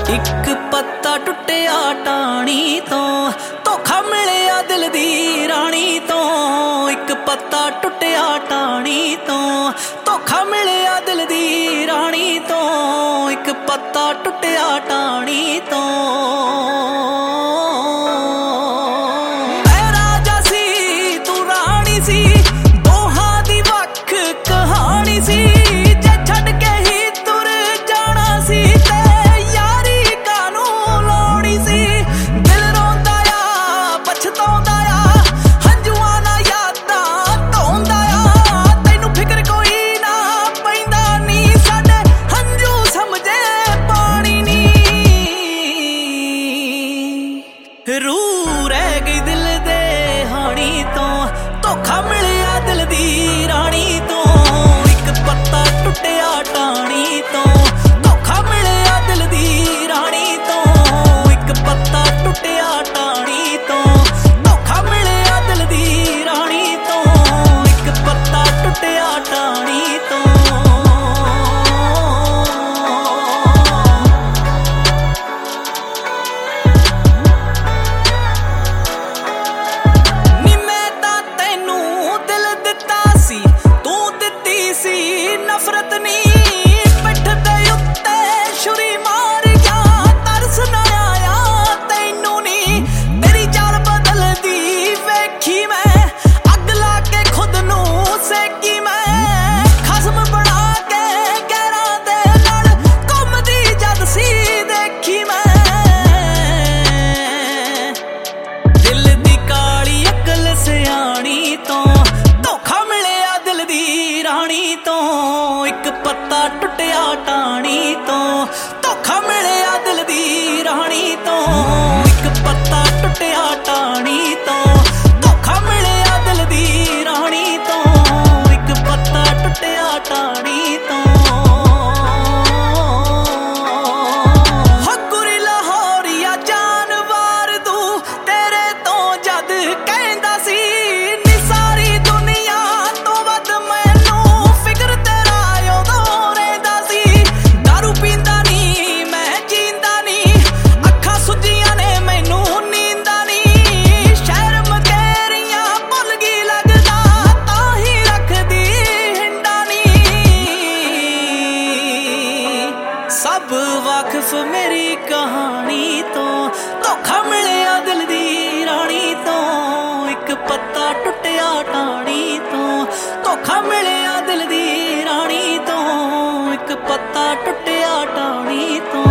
एक पत्ता टुटिया टाणी तो धोखा मिलिया दिल दी राणी तो। एक पत्ता टुटिया टाणी तो धोखा मिलिया दिल दी राणी तो। एक पत्ता टुटिया टाणी तो। मैं राजा सी तू राणी सी, दोहां दी वख कहानी सी। जे छड्ड के ही तुर जाना सी ते यारी कानू लाउणी सी। दिल रोंदा आ पछताउंदा आ, हंजुआं ना यादां धोंदा आ। तैनू फिकर कोई ना पैंदा नी, साडे हंजू समझे पानी नी। रूह रह गई दिल दे हानी तो धोखा मिलिया दिल दी राणी तो। एक पत्ता टुटिया टाणी तो धोखा मिलिया दिल दी राणी तो। एक पत्ता टुटिया टाणी तो धोखा मिलिया दिल दी राणी तो। एक पत्ता टुटिया टाणी तो। नफरत नी पिठ दे उत्ते छुरी मार गया, तरस ना आया तैनू नी। तेरी चाल बदल दी वेखी मैं, अग ला के खुद नू सेकी मैं। खसम बना के गैरां दे नाल घुमदी जद सी देखी मैं। दिल दी काली अकल सियाणी तो धोखा मिलिया दिल दी राणी तो। एक पत्ता टुटिया टाणी तो धोखा मिलिया दिल दी राणी तो। एक पत्ता टुटिया टाणी तो धोखा मिलिया दिल दी राणी तो। एक पत्ता टुटिया टाणी तो। हकुरी लाहौरिया जानवर तू तेरे तो जद कहंदा सी, नी सारी दुनिया तो वध मैनू फिक्र तेरा उदों रहिंदा सी। दारू पींदा नी मैं जींदा नी, अखां सुजियां ने मैनू नींदा नी। शहर मकेरियां भुल गई लगदा, तां ही रखदी हिंडा नी। सब वाकिफ मेरी कहानी तो धोखा मिलिया दिल दी राणी तो। एक पत्ता टुटिया टाणी तो धोखा मिलिया दिल दी राणी तो। एक पत्ता टुटिया टाणी तो।